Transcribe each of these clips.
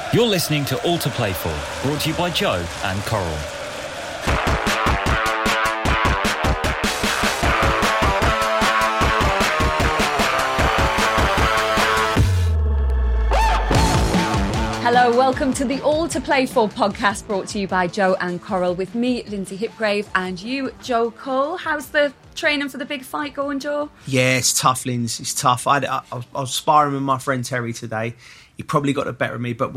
You're listening to All to Play For, brought to you by Joe and Coral. Hello, welcome to the All to Play For podcast, brought to you by Joe and Coral, with me, Lindsay Hipgrave, and you, Joe Cole. How's the training for the big fight going, Joe? Yeah, it's tough, Lindsay. It's tough. I was sparring with my friend Terry today. He probably got the better of me, but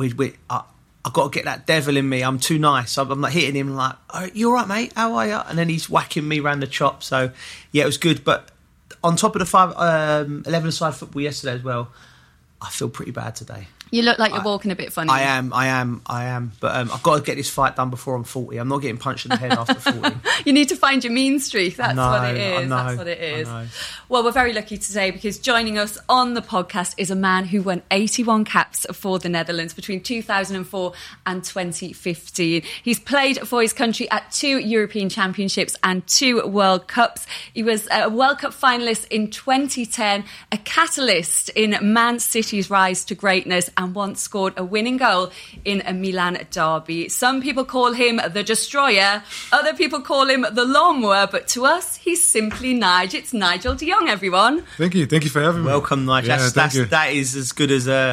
I've got to get that devil in me. I'm too nice. I'm like hitting him like, oh, you all right, mate? How are you? And then he's whacking me round the chop. So, yeah, it was good. But on top of the 11-a-side football yesterday as well, I feel pretty bad today. You look like you're walking a bit funny. I am. But I've got to get this fight done before I'm 40. I'm not getting punched in the head after 40. You need to find your mean streak. That's what it is. That's what it is. Well, we're very lucky today because joining us on the podcast is a man who won 81 caps for the Netherlands between 2004 and 2015. He's played for his country at 2 European Championships and 2 World Cups. He was a World Cup finalist in 2010, a catalyst in Man City's rise to greatness, and once scored a winning goal in a Milan derby. Some people call him the Destroyer, other people call him the Lawnmower, but to us, he's simply Nige. It's Nigel de Jong, everyone. Thank you for having me. Welcome, Nigel. Yeah, that is as good as a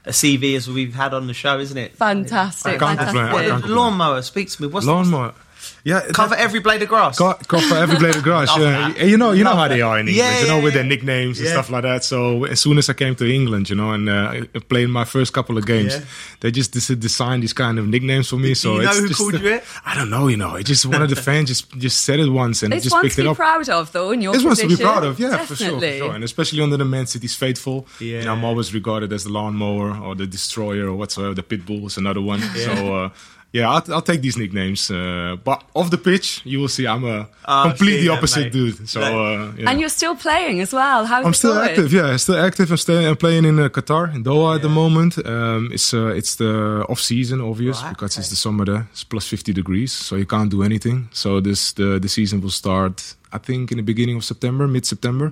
CV as we've had on the show, isn't it? Fantastic. I can't complain. Lawnmower, speak to me. What's Lawnmower? Yeah, cover every blade of grass. Cover every blade of grass. Yeah, you know how they are in English. With their nicknames and stuff like that. So as soon as I came to England, and played my first couple of games, they just designed these kind of nicknames for me. So you know who called you it? I don't know. It's just one of the fans just said it once and it's just picked it up. It's one to be proud of, though. In your position. It's one to be proud of, Definitely. for sure. And especially under the Man City's faithful. Yeah. I'm always regarded as the Lawnmower or the Destroyer or whatsoever. The Pitbull is another one. Yeah. So. I'll take these nicknames. But off the pitch, you will see I'm a completely opposite dude. So, And you're still playing as well. How's I'm still active. Yeah, still active. I'm playing in Qatar, in Doha at the moment. It's the off season, because it's the summer there. It's plus 50 degrees, so you can't do anything. So the season will start, I think, in the beginning of September, mid-September.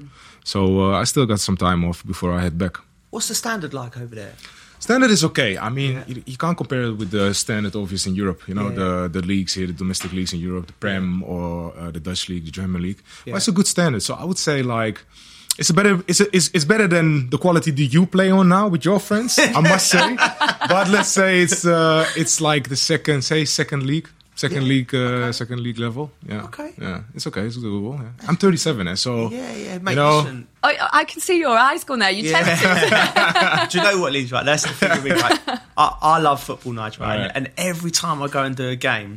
So I still got some time off before I head back. What's the standard like over there? Standard is okay. I mean, you can't compare it with the standard, obvious, in Europe. The leagues here, the domestic leagues in Europe, the Prem or the Dutch league, the German league. Yeah. Well, it's a good standard. So I would say it's better than the quality that you play on now with your friends. I must say, but let's say it's like the second league. Second league level. Yeah. Okay. Yeah, it's okay. It's doable. Yeah. I'm 37, so mate, I can see your eyes going there. You tempted. Do you know what, Liz? Right, that's the thing with me. Right? I love football, Nigel, right? And every time I go and do a game,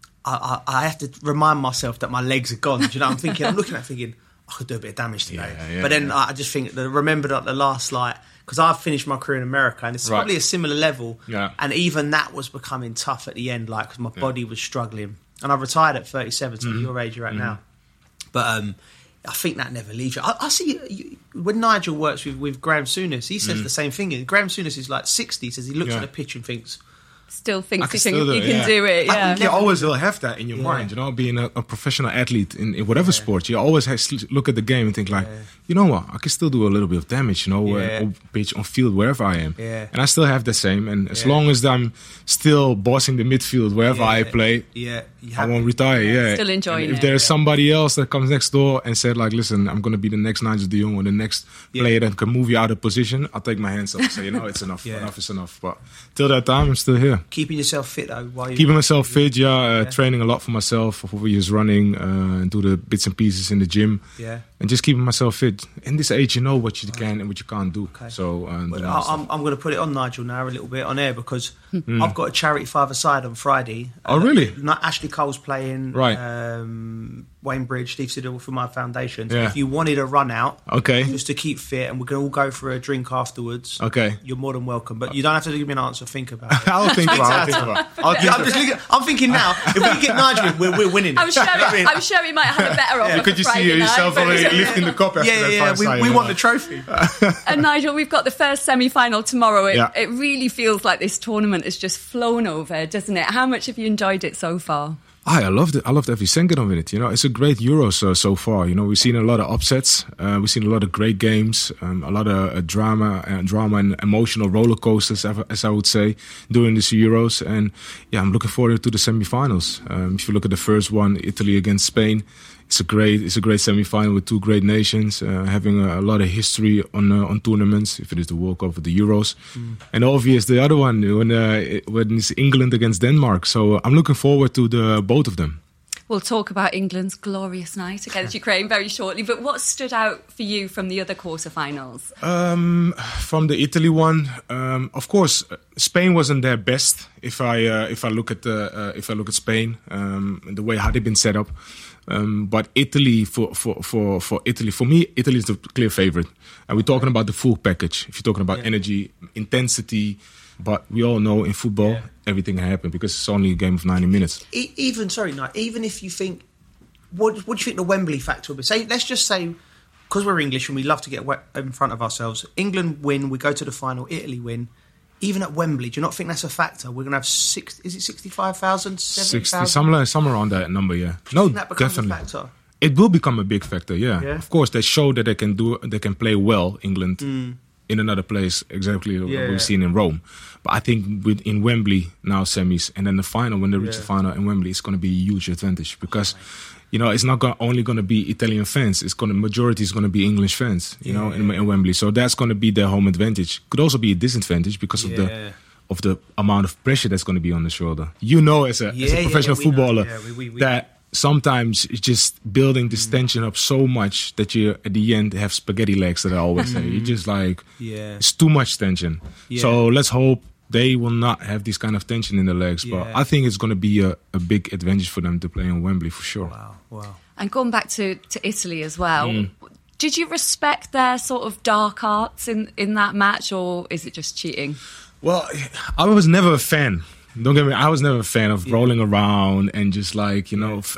I have to remind myself that my legs are gone. Do you know? I'm looking at it thinking, I could do a bit of damage today. But then I just think remember that the last because I've finished my career in America and it's probably a similar level. Yeah. And even that was becoming tough at the end, because my body was struggling. And I retired at 37, so your age you're at now. But I think that never leaves you. I see when Nigel works with Graham Souness, he says the same thing. Graham Souness is like 60, he says he looks at the pitch and thinks... Still thinks you can do it. Yeah. You always will have that in your mind, being a professional athlete in whatever sport. You always have to look at the game and think you know what, I can still do a little bit of damage, on pitch, on field, wherever I am. Yeah. And I still have the same. And as long as I'm still bossing the midfield wherever I play, I won't retire. Yeah. Still enjoying it. If there's somebody else that comes next door and said listen, I'm going to be the next Nigel de Jong or the next player that can move you out of position, I'll take my hands up and say, it's enough. Enough is enough. But till that time, I'm still here. Keeping yourself fit though. Keeping myself fit, training a lot for myself, for years running, and do the bits and pieces in the gym. Yeah. And just keeping myself fit. In this age, you know what you can and what you can't do. Okay. So I'm going to put it on Nigel now a little bit on air because I've got a charity five-a-side on Friday. Oh, really? Ashley Cole's playing. Right. Wayne Bridge, Steve Siddle for my foundation. So if you wanted a run out, just to keep fit, and we're going to all go for a drink afterwards. Okay. You're more than welcome, but you don't have to give me an answer. Think about it. I'll think about it. I'm thinking now. If we get Nigel, we're winning. I'm sure he might have a better offer. Could you see yourself already lifting the cup after that? We want the trophy. And Nigel, we've got the first semi-final tomorrow. It really feels like this tournament has just flown over, doesn't it? How much have you enjoyed it so far? I loved it. I loved every second of it. You know, it's a great Euro so far. You know, we've seen a lot of upsets. We've seen a lot of great games. A lot of drama and emotional roller coasters, as I would say, during these Euros. And yeah, I'm looking forward to the semi-finals. If you look at the first one, Italy against Spain, it's a great semi-final with two great nations, having a lot of history on tournaments. If it is the World Cup or the Euros, and obviously the other one when it's England against Denmark. So I'm looking forward to both of them. We'll talk about England's glorious night against Ukraine very shortly. But what stood out for you from the other quarterfinals? From the Italy one, of course, Spain wasn't their best. If I look at Spain, the way how they've been set up. But Italy, for Italy, for me, Italy is the clear favorite. And we're talking about the full package. If you're talking about energy, intensity, but we all know in football, everything can happen because it's only a game of 90 minutes. Even if you think, what do you think the Wembley factor will be? Let's just say, because we're English and we love to get in front of ourselves, England win, we go to the final, Italy win. Even at Wembley, do you not think that's a factor? We're going to have 65,000, 70,000? Somewhere around that number, yeah. No, that becomes a factor? It will become a big factor, yeah. Of course, they show that they can play well, England, in another place, exactly what we've seen in Rome. But I think in Wembley, now semis, and then the final, when they reach the final in Wembley, it's going to be a huge advantage because... You know, it's not only going to be Italian fans. Majority is going to be English fans. You know, in Wembley. So that's going to be their home advantage. Could also be a disadvantage because of the amount of pressure that's going to be on the shoulder. You know, as a professional footballer, that sometimes it's just building this tension up so much that you at the end have spaghetti legs. That I always say. You're just like, it's too much tension. So let's hope they will not have this kind of tension in their legs. But I think it's going to be a big advantage for them to play in Wembley for sure. Wow. And going back to Italy as well, did you respect their sort of dark arts in that match, or is it just cheating? Well, I was never a fan. Don't get me. I was never a fan of rolling around and just like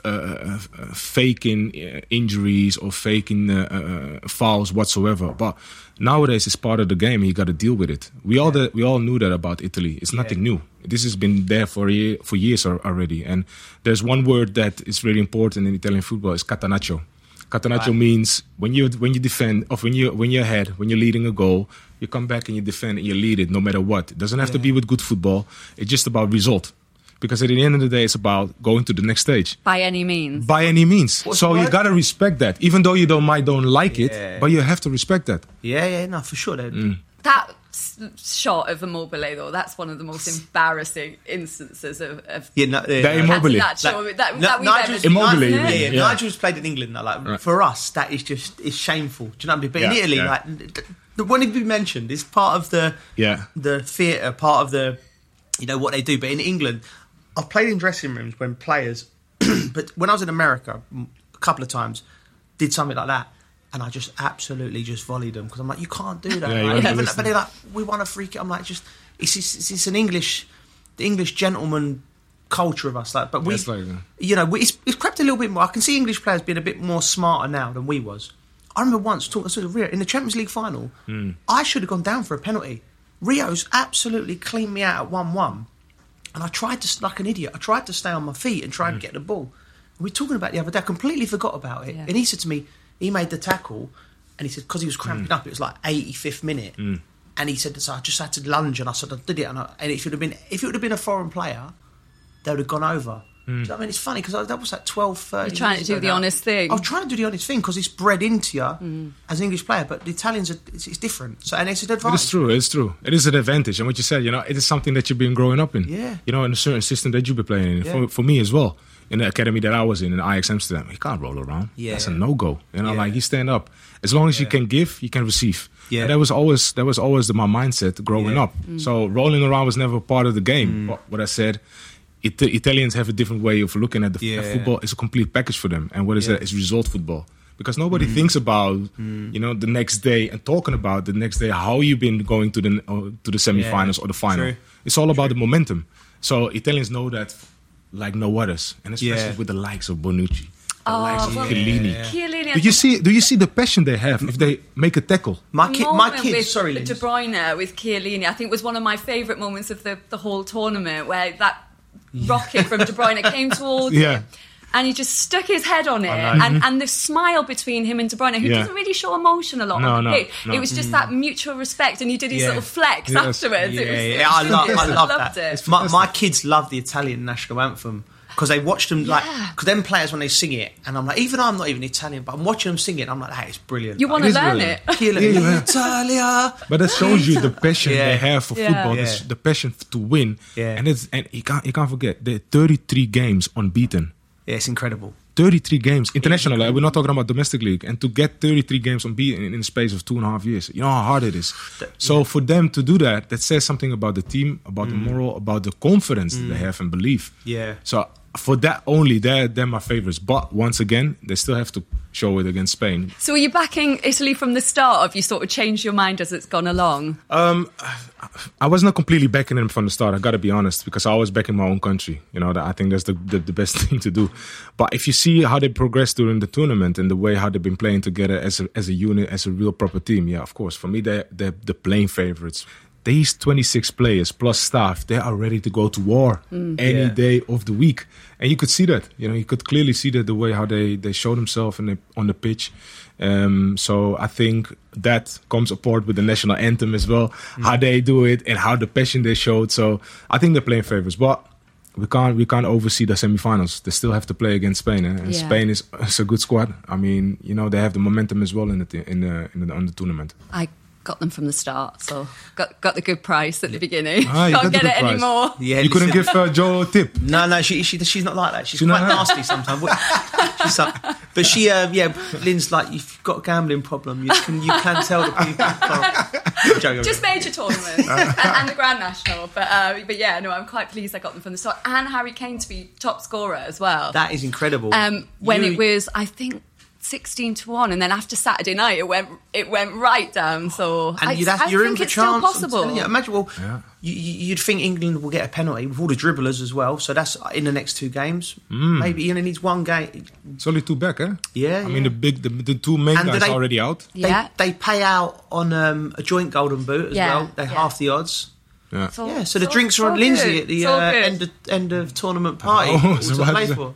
faking injuries or faking fouls whatsoever. But nowadays it's part of the game. You got to deal with it. We all knew that about Italy. It's nothing new. This has been there for years already. And there's one word that is really important in Italian football. It's catenaccio. Catenaccio means when you defend, or when you're ahead, when you're leading a goal, you come back and you defend and you lead it no matter what. It doesn't have to be with good football. It's just about result. Because at the end of the day, it's about going to the next stage. By any means. By any means. So you got to respect that. Even though you don't like it, but you have to respect that. No, for sure. That shot of Immobile, though, that's one of the most embarrassing instances of Immobile. Nigel's played in England. For us, that is just shameful. Do you know what I mean? But in Italy, when it be mentioned, it's part of the theatre, part of the what they do. But in England, I've played in dressing rooms when players, but when I was in America a couple of times, did something like that. And I just absolutely just volleyed them because I'm like, you can't do that. But they're like, we want a free kick. I'm like, it's an English gentleman culture of us. But we, it's crept a little bit more. I can see English players being a bit more smarter now than we was. I remember once talking to Rio in the Champions League final. I should have gone down for a penalty. Rio's absolutely cleaned me out at 1-1, and I tried to, like an idiot, I tried to stay on my feet and try and get the ball. And we were talking about it the other day. I completely forgot about it, and he said to me. He made the tackle, and he said, because he was cramping up, it was like 85th minute. And he said, so I just had to lunge, and I said, I did it. And if it would have been a foreign player, they would have gone over. Do you know what I mean? It's funny, because that was like 12, 13 You're trying to do the honest thing. I was trying to do the honest thing, because it's bred into you as an English player, but the Italians, it's different. So, and it's an advantage. It's true. It is an advantage. And what you said, it is something that you've been growing up in. Yeah. In a certain system that you've been playing in. For me as well. In the academy that I was in Ajax Amsterdam, you can't roll around. That's a no-go. Like you stand up. As long as you can give, you can receive. And that was always my mindset growing up. So rolling around was never part of the game. But what I said, Italians have a different way of looking at the football. It's a complete package for them. And what is that? It's result football. Because nobody thinks about the next day and talking about the next day how you've been going to the semi-finals or the final. It's all about the momentum. So Italians know that like no others, and especially with the likes of Bonucci, the likes of Chiellini. Do you see the passion they have if they make a tackle? My kid, with De Bruyne with Chiellini, I think was one of my favourite moments of the whole tournament, where that rocket from De Bruyne came towards him. And he just stuck his head on it. And the smile between him and De Bruyne, who doesn't really show emotion a lot on the pitch. It was just that mutual respect, and he did his little flex afterwards. I love that. It. My kids love the Italian national anthem because they watch them because them players when they sing it, and I'm like, even I'm not even Italian, but I'm watching them sing it, and I'm like, that is brilliant. You want to learn it. Italia. But that shows you the passion they have for football, the passion to win. And you can't forget, they're 33 games unbeaten. Yeah, it's incredible. 33 games international. We're not talking about domestic league, and to get 33 games unbeaten in the space of 2.5 years, you know how hard it is. So for them to do that says something about the team, about the moral, about the confidence that they have and belief. Yeah. So for that only, they're my favorites. But once again, they still have to show it against Spain. So were you backing Italy from the start, or have you sort of changed your mind as it's gone along? I was not completely backing them from the start, I got to be honest, because I was backing my own country. You know, I think that's the best thing to do. But if you see how they progressed during the tournament and the way how they've been playing together as a unit, as a real proper team, yeah, of course. For me, they're the playing favorites. These 26 players plus staff, they are ready to go to war any day of the week. And you could see that. You know, you could clearly see that the way how they show themselves on the pitch. So I think that comes apart with the national anthem as well, how they do it and how the passion they showed. So I think they're playing favorites. But we can't oversee the semi-finals. They still have to play against Spain, and Spain is a good squad. I mean, you know, they have the momentum as well on the tournament. I got them from the start, so got the good price at the beginning. Can't get it anymore. Yeah, you couldn't give Joe a tip. No, she's not like that. She's quite nasty sometimes. She's like, but she, Lynn's like, you've got a gambling problem. You can tell the people. Just major tournaments and the Grand National, but yeah, no, I'm quite pleased I got them from the start, and Harry Kane to be top scorer as well. That is incredible. When it was, I think, 16-1, and then after Saturday night it went right down. So I think it's still possible. Imagine, you'd think England will get a penalty with all the dribblers as well. So that's in the next 2 games. Maybe he only needs 1 game. It's only 2 back, eh? Yeah. I mean the 2 main guys are already out. They pay out on a joint golden boot as well. They're half the odds. Yeah. So the drinks are on Lindsay at the end of tournament party. To play for.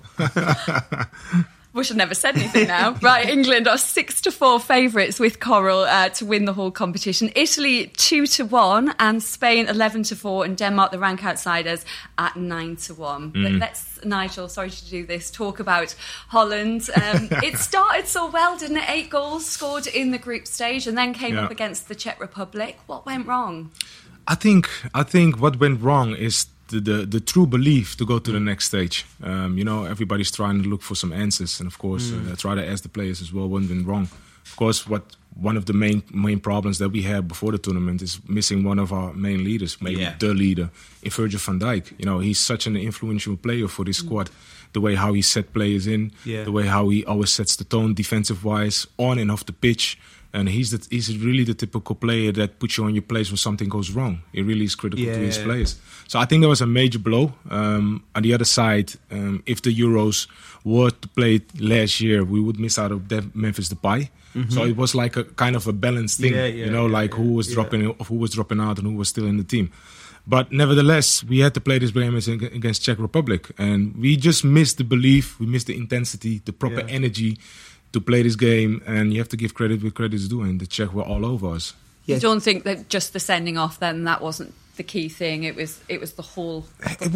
Wish I'd never said anything now. Right, England are 6-4 favourites with Coral to win the whole competition. Italy 2-1, and Spain 11-4, and Denmark, the rank outsiders, at 9-1. But let's, Nigel, sorry to do this, talk about Holland. It started so well, didn't it? 8 goals scored in the group stage, and then came up against the Czech Republic. What went wrong? I think what went wrong is the true belief to go to the next stage. You know, everybody's trying to look for some answers, and of course, try to ask the players as well what went wrong. Of course, one of the main problems that we had before the tournament is missing one of our main leaders, maybe the leader, in Virgil van Dijk. You know, he's such an influential player for this squad. The way how he set players in, the way how he always sets the tone defensive-wise, on and off the pitch. And he's really the typical player that puts you on your place when something goes wrong. He really is critical to his players. So I think that was a major blow. On the other side, if the Euros were to play last year, we would miss out of Memphis Depay. So it was like a kind of a balanced thing, who was dropping out and who was still in the team. But nevertheless, we had to play this game against Czech Republic, and we just missed the belief, we missed the intensity, the proper energy to play this game, and you have to give credit where credit's due, and the Czech were all over us. You don't think that just the sending off then, that wasn't the key thing? It was the whole.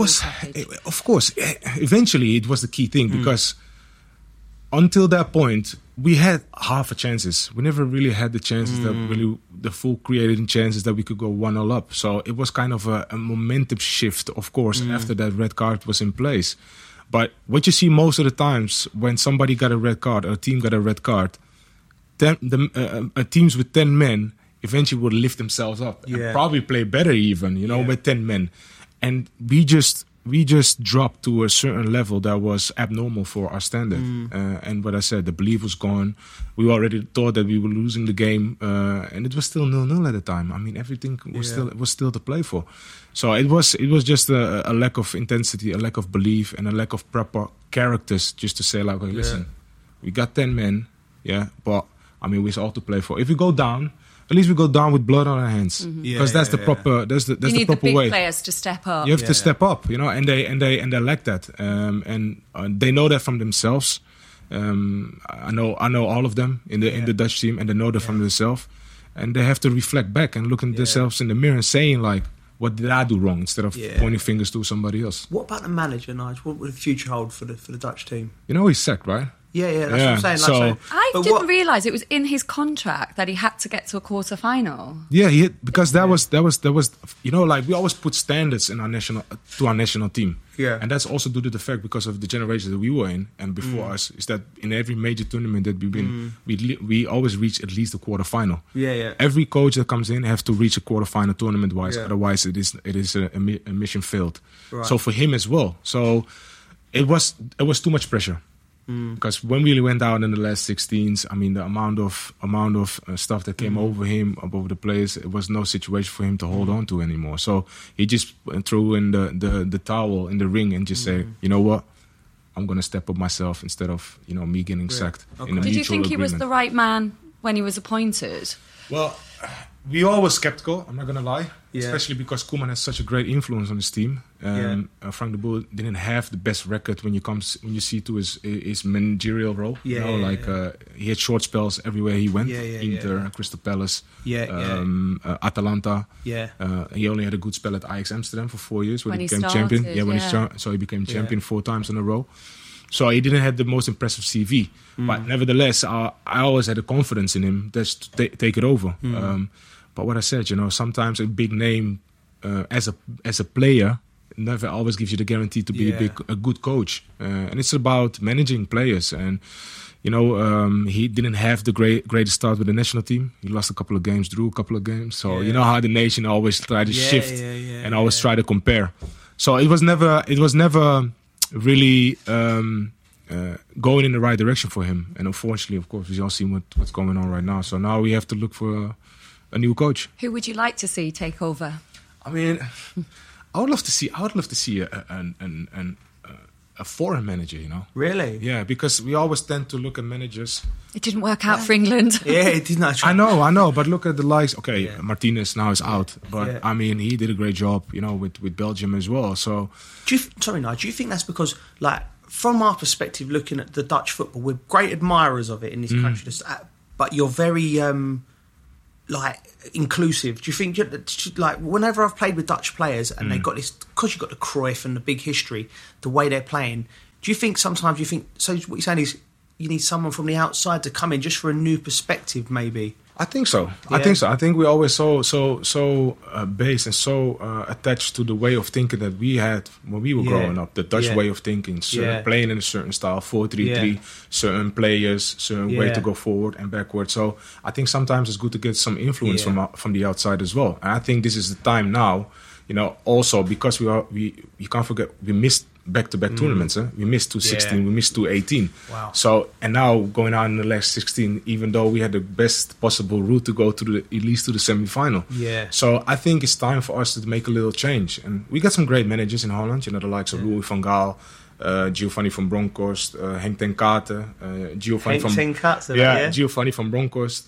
Of course, eventually it was the key thing, because until that point we had half a chances. We never really had the chances that really the full created chances that we could go 1-0 up. So it was kind of a momentum shift, of course, after that red card was in place. But what you see most of the times when somebody got a red card or a team got a red card, teams with 10 men eventually will lift themselves up and probably play better even, with 10 men. And we just dropped to a certain level that was abnormal for our standard. And what I said, the belief was gone. We already thought that we were losing the game, and it was still 0-0 at the time. I mean, everything was still to play for. So it was just a lack of intensity, a lack of belief, and a lack of proper characters. Just to say, like, listen, we got 10 men, but I mean, we're all to play for. If we go down, at least we go down with blood on our hands, because that's the proper. That's the you need proper the big way. players to step up. You have to step up, and they lack that, and they know that from themselves. I know all of them in the Dutch team, and they know that from themselves, and they have to reflect back and look at themselves in the mirror and saying like, what did I do wrong, instead of pointing fingers to somebody else. What about the manager, Nigel? What would the future hold for the Dutch team? He's sacked, right? Yeah, that's what I'm saying. I didn't realise it was in his contract that he had to get to a quarter-final. Yeah, because that was like we always put standards in our national team. Yeah, and that's also due to the fact because of the generation that we were in and before us, is that in every major tournament that we've been, we always reach at least a quarter-final. Yeah. Every coach that comes in have to reach a quarter-final tournament-wise, otherwise it is a mission failed. Right. So for him as well. So it was too much pressure. Because when we went out in the last 16s, I mean, the amount of stuff that came over him, above the players, it was no situation for him to hold on to anymore. So he just threw in the towel in the ring and just say, you know what, I'm going to step up myself instead of me getting sacked. Okay. In a Did you think agreement. he was the right man when he was appointed? Well, we all were skeptical, I'm not going to lie. Especially because Koeman has such a great influence on his team. Frank de Boer didn't have the best record when you see to his managerial role. He had short spells everywhere he went. Inter, Crystal Palace, Atalanta. He only had a good spell at Ajax Amsterdam for 4 years when he became champion. So he became champion 4 times in a row. So he didn't have the most impressive CV. But nevertheless, I always had the confidence in him just to take it over. But what I said, sometimes a big name as a player never always gives you the guarantee to be a good coach. And it's about managing players. And he didn't have the greatest start with the national team. He lost a couple of games, drew a couple of games. So you know how the nation always try to shift and always try to compare. So it was never really going in the right direction for him. And unfortunately, of course, we all see what's going on right now. So now we have to look for a new coach. Who would you like to see take over? I mean, I would love to see a foreign manager. Really? Yeah, because we always tend to look at managers. It didn't work out for England. It did not. I know, but look at the likes. Okay, Martinez now is out, but I mean, he did a great job, with Belgium as well. So, do you think that's because, like, from our perspective, looking at the Dutch football, we're great admirers of it in this country, but you're very inclusive. Do you think, like, whenever I've played with Dutch players and they've got this, because you've got the Cruyff and the big history, the way they're playing, do you think sometimes so what you're saying is you need someone from the outside to come in just for a new perspective, maybe? I think so. I think we're always so based and so attached to the way of thinking that we had when we were growing up. The Dutch way of thinking, playing in a certain style, 4-3-3, certain players, certain way to go forward and backward. So I think sometimes it's good to get some influence from the outside as well. And I think this is the time now. Also because you can't forget we missed back-to-back tournaments. We missed 2016, we missed 2018. Wow. So, and now going on in the last 16, even though we had the best possible route to go to at least to the semi-final. Yeah. So I think it's time for us to make a little change. And we got some great managers in Holland, the likes of Louis van Gaal, Giovanni van Bronckhorst, Henk ten Katen, Giovanni van Bronckhorst,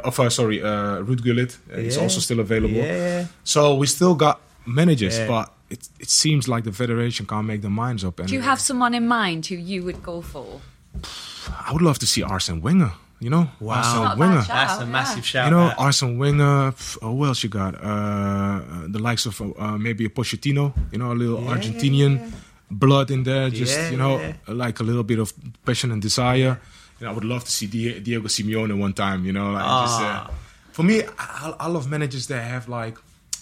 Ruud Gullit, he's also still available. Yeah. So we still got managers, but it seems like the federation can't make their minds up. And do you have someone in mind who you would go for? I would love to see Arsene Wenger. Wow, Arsene Wenger. That's a massive shout. Arsene Wenger. Who else you got? The likes of maybe a Pochettino. A little Argentinian blood in there. Just like a little bit of passion and desire. I would love to see Diego Simeone one time. For me, I love managers that have like.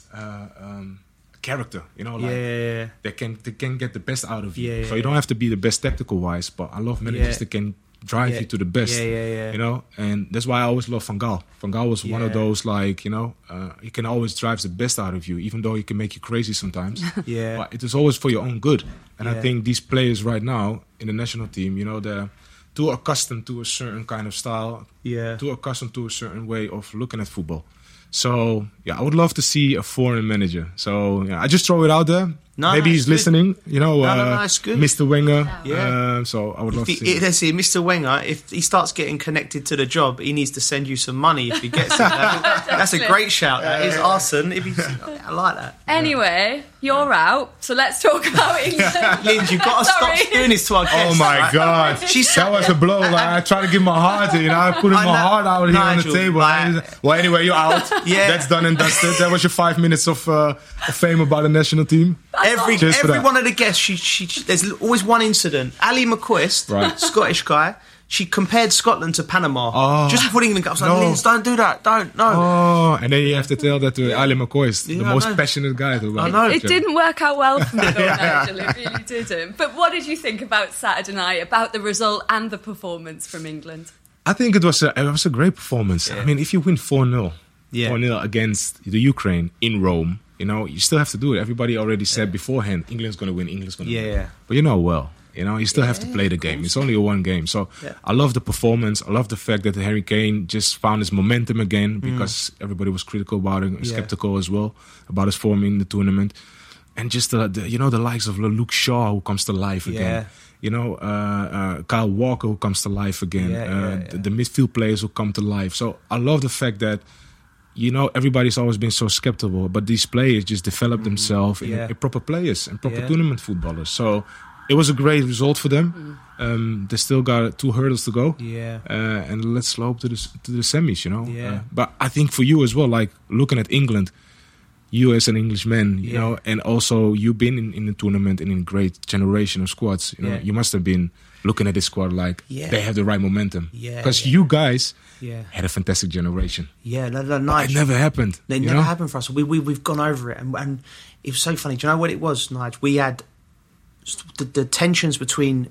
Character, they can get the best out of you. So you don't have to be the best tactical wise, but I love managers that can drive you to the best. And that's why I always love Van Gaal. Van Gaal was one of those he can always drive the best out of you, even though he can make you crazy sometimes. But it is always for your own good. And I think these players right now in the national team, they're too accustomed to a certain kind of style, too accustomed to a certain way of looking at football. So, I would love to see a foreign manager. So, I just throw it out there. No, maybe he's it's good. listening. You know, No, it's good. Mr. Wenger. Yeah. So I would love to see. Let's see, Mr. Wenger, if he starts getting connected to the job, he needs to send you some money if he gets it. That's a great shout. That is Arsene. I like that. Anyway, you're out, so let's talk about England. Linz, you've got to stop Sorry. doing this to our guests. Oh my right? God! That was a blow. Like, I tried to give my heart, I put my heart out here on the Nigel, table. Well, anyway, you're out. Yeah. That's done and dusted. That was your 5 minutes of fame about the national team. Every Cheers for that. one of the guests, there's always one incident. Ali McCoist, Right. Scottish guy, she compared Scotland to Panama just before England got. I was like, No. Linz, don't do that. Don't. No. Oh, and then you have to tell that to Ali McCoist, the Yeah, I most know. passionate guy. I know. It didn't work out well for me, though, Nigel. It really didn't. But what did you think about Saturday night, about the result and the performance from England? I think it was a great performance. I mean, if you win 4-0, Yeah. 4-0 against the Ukraine in Rome, you still have to do it. Everybody already said beforehand, England's going to win, England's going to win. Yeah. But you still have to play the game. It's only a one game. So I love the performance. I love the fact that Harry Kane just found his momentum again because everybody was critical about him, skeptical as well about his form in the tournament. And just the likes of Luke Shaw who comes to life again. Kyle Walker who comes to life again. The midfield players who come to life. So I love the fact that everybody's always been so skeptical, but these players just develop themselves in proper players and proper tournament footballers. So it was a great result for them. They still got 2 hurdles to go. And let's hope to the semis, But I think for you as well, like looking at England, you as an Englishman, and also you've been in the tournament and in a great generation of squads. You must have been looking at this squad like they have the right momentum. Because you guys had a fantastic generation. Yeah, no, It never happened. It never happened for us. We've gone over it, and it was so funny. Do you know what it was, Nigel? We had the tensions between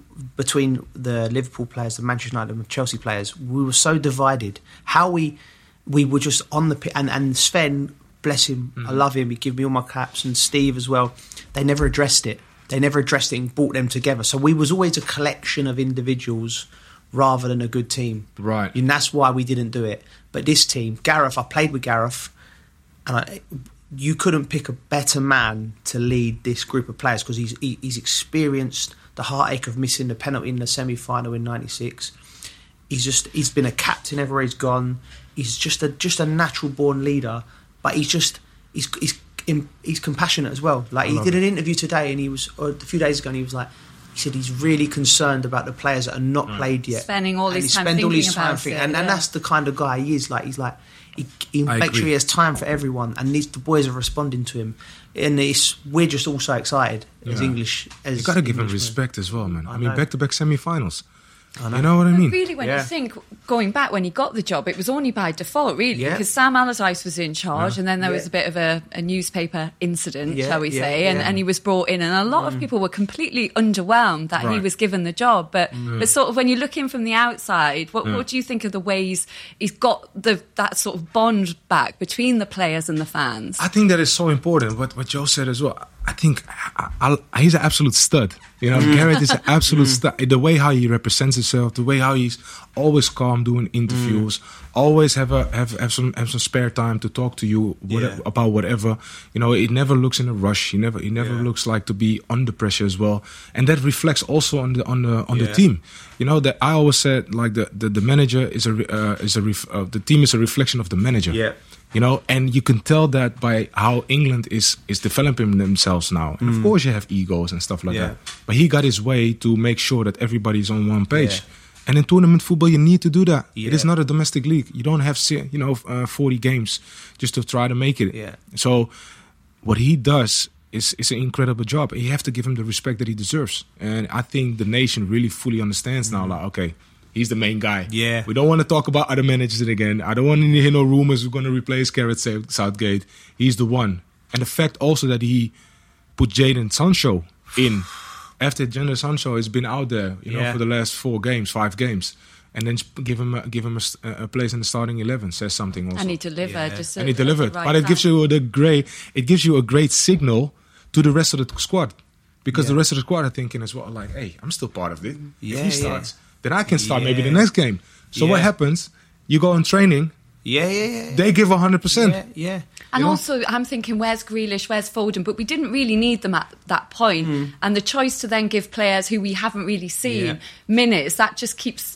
the Liverpool players, the Manchester United and Chelsea players. We were so divided. How we were just on the pitch, and Sven, bless him, I love him. He gave me all my caps, and Steve as well. They never addressed it. And brought them together. So we was always a collection of individuals rather than a good team. Right. And that's why we didn't do it. But this team, Gareth, I played with Gareth, and you couldn't pick a better man to lead this group of players because he's experienced the heartache of missing the penalty in the semi-final in '96. He's been a captain everywhere he's gone. He's just a natural born leader, but he's compassionate as well. Like he did an interview today, and a few days ago, and he was like, he said he's really concerned about the players that are not played yet, spending all his time thinking about it. And that's the kind of guy he is. Like he's like he makes sure he has time for everyone, and the boys are responding to him. And we're just all so excited as English. You got to give him respect as well, man. I mean, know. back-to-back semi-finals. You know what I mean? Really, when you think, going back when he got the job, it was only by default, really, because Sam Allardyce was in charge, and then there was a bit of a newspaper incident, shall we say, and he was brought in, and a lot of people were completely underwhelmed that he was given the job. But sort of when you look in from the outside, what do you think of the ways he's got that sort of bond back between the players and the fans? I think that is so important. What Joe said as well. I think he's an absolute stud. Gareth is an absolute stud. The way how he represents himself, the way how he's always calm doing interviews, always have some spare time to talk to you about whatever. It never looks in a rush. He never looks like to be under pressure as well, and that reflects also on the team. That I always said, like the manager the team is a reflection of the manager. Yeah. And you can tell that by how England is developing themselves now. And of course you have egos and stuff like that. But he got his way to make sure that everybody's on one page. Yeah. And in tournament football, you need to do that. Yeah. It is not a domestic league. You don't have 40 games just to try to make it. Yeah. So what he does is an incredible job. You have to give him the respect that he deserves. And I think the nation really fully understands now, like, okay, he's the main guy. Yeah. We don't want to talk about other managers again. I don't want to hear no rumors we're going to replace Gareth Southgate. He's the one. And the fact also that he put Jadon Sancho in after Jadon Sancho has been out there, for the last 5 games, and then give him a place in the starting 11 says something also. And he delivered. And he delivered. But it gives you a great signal to the rest of the squad, because the rest of the squad are thinking as well, like, hey, I'm still part of it. If he starts, then I can start maybe the next game. So what happens? You go in training Yeah. They give 100%. Yeah. And also, I'm thinking, where's Grealish, where's Foden? But we didn't really need them at that point. And the choice to then give players who we haven't really seen minutes, that just keeps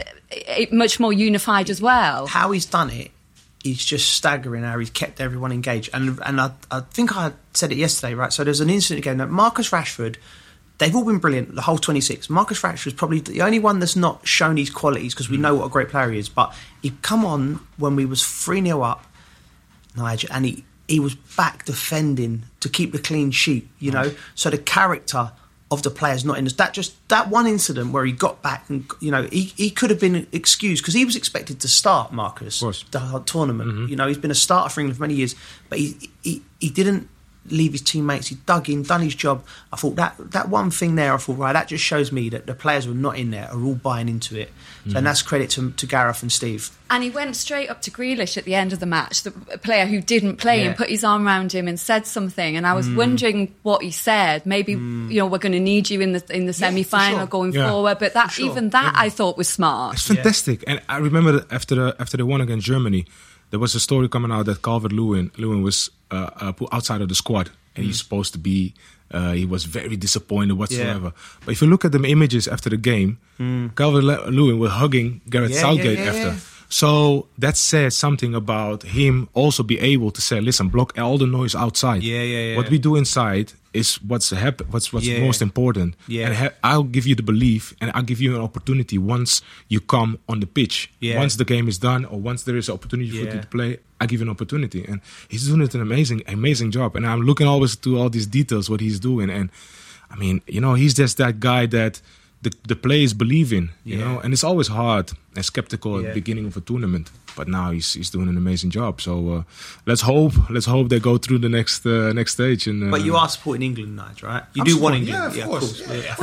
it much more unified as well. How he's done it is just staggering, how he's kept everyone engaged. And I think I said it yesterday, right? So there's an incident again that Marcus Rashford, they've all been brilliant, the whole 26. Marcus Rashford's probably the only one that's not shown his qualities, because we know what a great player he is. But he'd come on when we was 3-0 up, Nigel, and he was back defending to keep the clean sheet, you know. So the character of the players not in this. That one incident where he got back and, you know, he could have been excused because he was expected to start, Marcus, the whole tournament. You know, he's been a starter for England for many years, but he didn't leave his teammates. He dug in, done his job. I thought that one thing there, I thought, right, that just shows me that the players who are not in there are all buying into it. So, and that's credit to Gareth and Steve. And he went straight up to Grealish at the end of the match, the player who didn't play, and put his arm around him and said something. And I was wondering what he said. Maybe you know, we're going to need you in the semi-final going forward. But that I thought was smart. It's fantastic. And I remember that after they won against Germany, there was a story coming out that Calvert-Lewin was put outside of the squad, and he's supposed to be. He was very disappointed whatsoever. But if you look at the images after the game, Calvert-Lewin was hugging Gareth Southgate after. So that says something about him also be able to say, listen, block all the noise outside. What we do inside is what's most important. And I'll give you the belief, and I'll give you an opportunity once you come on the pitch. Once the game is done, or once there is an opportunity for you to play, I give you an opportunity. And he's doing an amazing job. And I'm looking always to all these details, what he's doing. And I mean, you know, he's just that guy that the players believe in, you know, and it's always hard and skeptical at the beginning of a tournament. But now he's doing an amazing job. So let's hope they go through the next stage. And but you are supporting England, Nigel, right? You do want England, of course.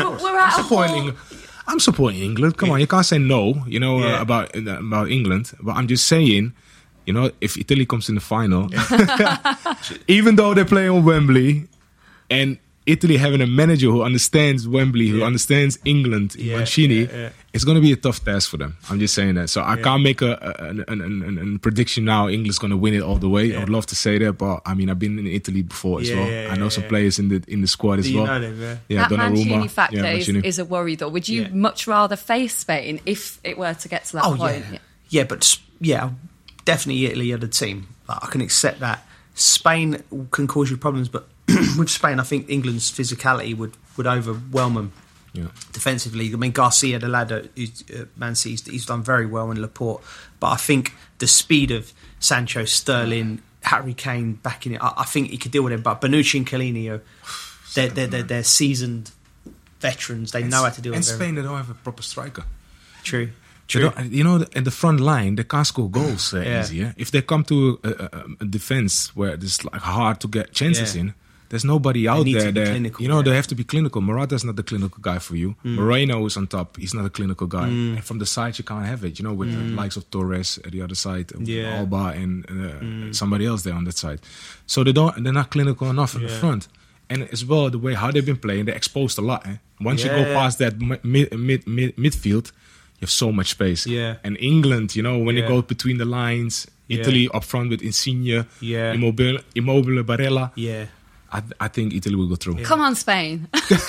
I'm supporting England. Come on, you can't say no, you know, about England. But I'm just saying, you know, if Italy comes in the final, even though they play on Wembley, and Italy having a manager who understands Wembley, who understands England, Mancini, it's going to be a tough task for them. I'm just saying that. So I can't make a prediction now. England's going to win it all the way. I would love to say that, but I mean, I've been in Italy before as well. I know some players in the squad as well. You know them, that Mancini factor is a worry, though. Would you much rather face Spain if it were to get to that point? But definitely Italy are the team. I can accept that. Spain can cause you problems, but with Spain, I think England's physicality would overwhelm them defensively. I mean, Garcia, the lad at Man City, he's done very well in Laporte. But I think the speed of Sancho, Sterling, Harry Kane backing it, I think he could deal with it. But Bonucci and Chiellini, they're seasoned veterans. They know how to deal with it. And Spain, they don't have a proper striker. True. You know, in the front line, they can't score goals easier. If they come to a defense where it's like hard to get chances in, there's nobody out there that, you know, they have to be clinical. Morata's not the clinical guy for you. Moreno is on top. He's not a clinical guy. And from the side, you can't have it, you know, with the likes of Torres at the other side, Alba and somebody else there on that side. So they're not clinical enough in the front. And as well, the way how they've been playing, they're exposed a lot. Once you go past that midfield, you have so much space. And England, you know, when they go between the lines, Italy up front with Insigne, Immobile, Barella. I think Italy will go through. Come on, Spain.